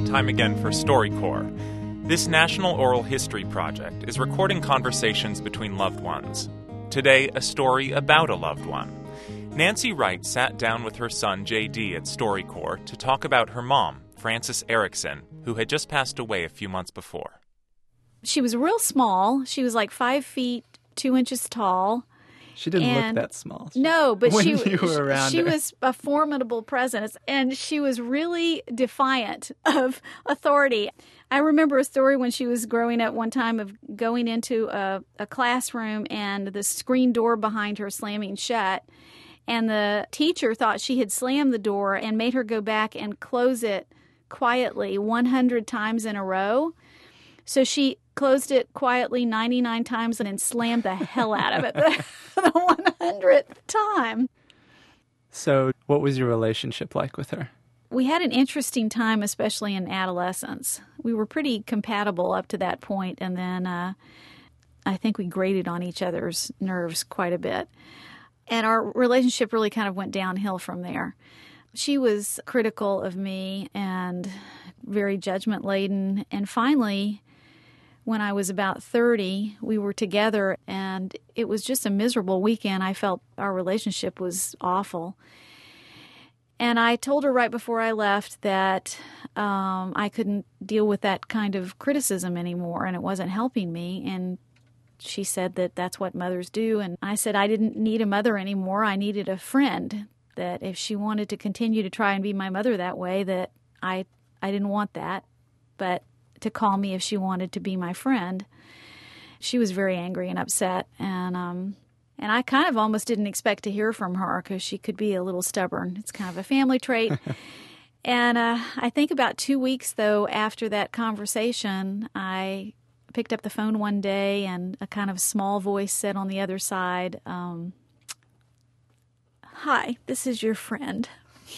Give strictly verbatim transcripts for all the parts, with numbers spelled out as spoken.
time again for StoryCorps. This National Oral History Project is recording conversations between loved ones. Today, a story about a loved one. Nancy Wright sat down with her son J D at StoryCorps to talk about her mom, Frances Erickson, who had just passed away a few months before. She was real small. She was like five feet, two inches tall. She didn't and look that small. No, but when she, you were around she her. was a formidable presence, and she was really defiant of authority. I remember a story when she was growing up one time of going into a, a classroom and the screen door behind her slamming shut, and the teacher thought she had slammed the door and made her go back and close it quietly one hundred times in a row. So she closed it quietly ninety-nine times and then slammed the hell out of it the, the one hundredth time. So what was your relationship like with her? We had an interesting time, especially in adolescence. We were pretty compatible up to that point, and then uh, I think we grated on each other's nerves quite a bit. And our relationship really kind of went downhill from there. She was critical of me and very judgment-laden, and finally, when I was about thirty, we were together, and it was just a miserable weekend. I felt our relationship was awful. And I told her right before I left that um, I couldn't deal with that kind of criticism anymore, and it wasn't helping me. And she said that that's what mothers do. And I said I didn't need a mother anymore. I needed a friend, that if she wanted to continue to try and be my mother that way, that I I didn't want that. But to call me if she wanted to be my friend. She was very angry and upset, and um, and I kind of almost didn't expect to hear from her because she could be a little stubborn. It's kind of a family trait. And uh, I think about two weeks, though, after that conversation, I picked up the phone one day, and a kind of small voice said on the other side, um, "Hi, this is your friend."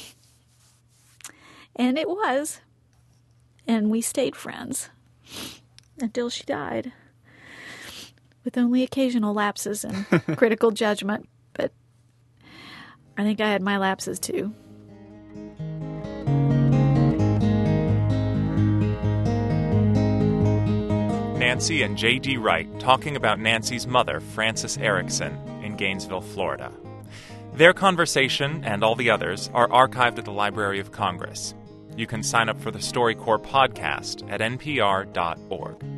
And it was. And we stayed friends until she died, with only occasional lapses in critical judgment. But I think I had my lapses too. Nancy and J D Wright talking about Nancy's mother, Frances Erickson, in Gainesville, Florida. Their conversation and all the others are archived at the Library of Congress. You can sign up for the StoryCorps podcast at N P R dot org.